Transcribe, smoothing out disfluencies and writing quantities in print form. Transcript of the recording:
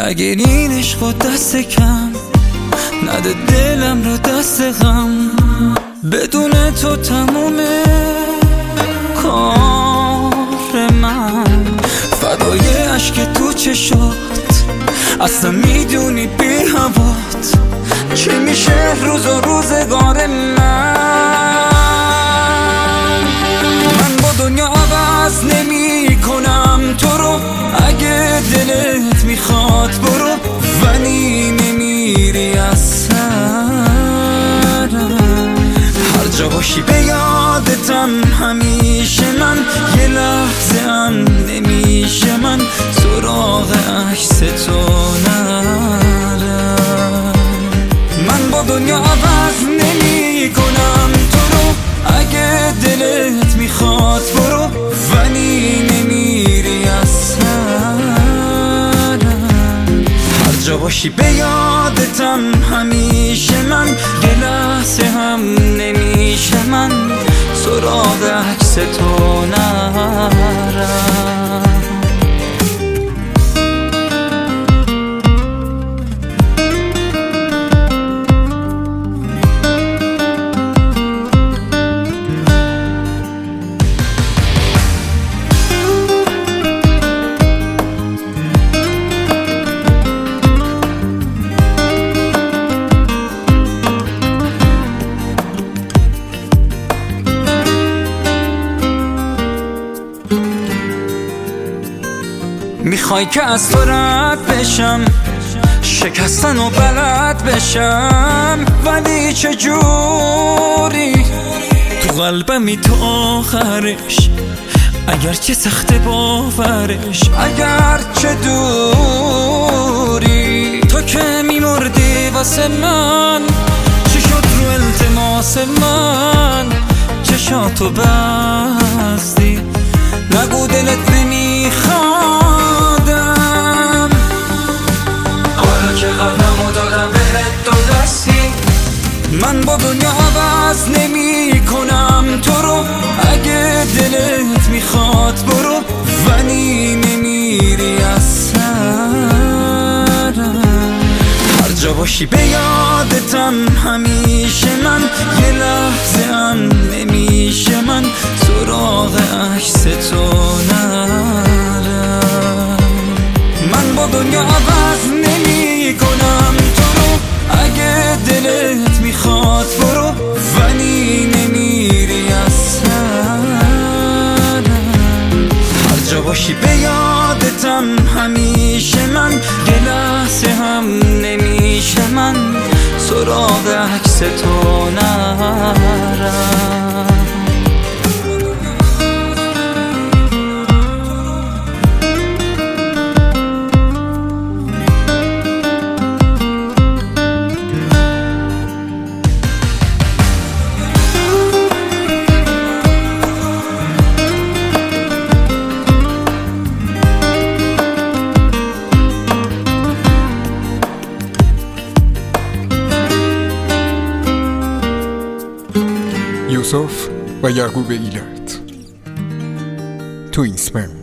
نگیرین عشق و دست کم، نده دلم رو دست غم. بدون تو تمومه کار من، فدای عشق تو چشات. اصلا میدونی بی هوات چی میشه روز و روزگار من با دنیا عوض نمی کنم تو رو. اگه دلت میخواد برو، ولی نمیری از سرم. هر جا باشی به یادتم همیشه من، یه لحظه هم نمیشه من سراغ عکس تو نرم. من با دنیا عوض نمی کنم تو رو. اگه دلت میخواد برو، ولی نمیری از سرم. هر جا باشی به یادتم همیشه من، یه لحظه هم نمیشه من سراغ عکس تو نرم. میخوای که از تو رد بشم، شکستن و بلد بشم، ولی چجوری تو قلبمی تو آخرش، اگرچه سخت باورش، اگرچه دوری. تو که میمردی واسه من، چی شد رو التماس من؟ چشاتو بستی نگو دلت نمیخوادم. حالا که قلبمو دادم بهت دو دستی، من با دنیا عوض نمی کنم تو رو. اگه دلت میخواد برو، ولی نمیری از سرم. هر جا باشی به یادتم همیشه من، یه لحظه هم نمیشه من سراغ عکس تو نرم. من با دنیا عوض نمی کنم تو رو. اگه دلت میخواد برو، ولی نمیری از سرم. هر جا باشی به یادتم همیشه من، یه لحظه هم نمیشه من سراغ عکس تو نرم. یوسف و یعقوب ایلات، توینسمن.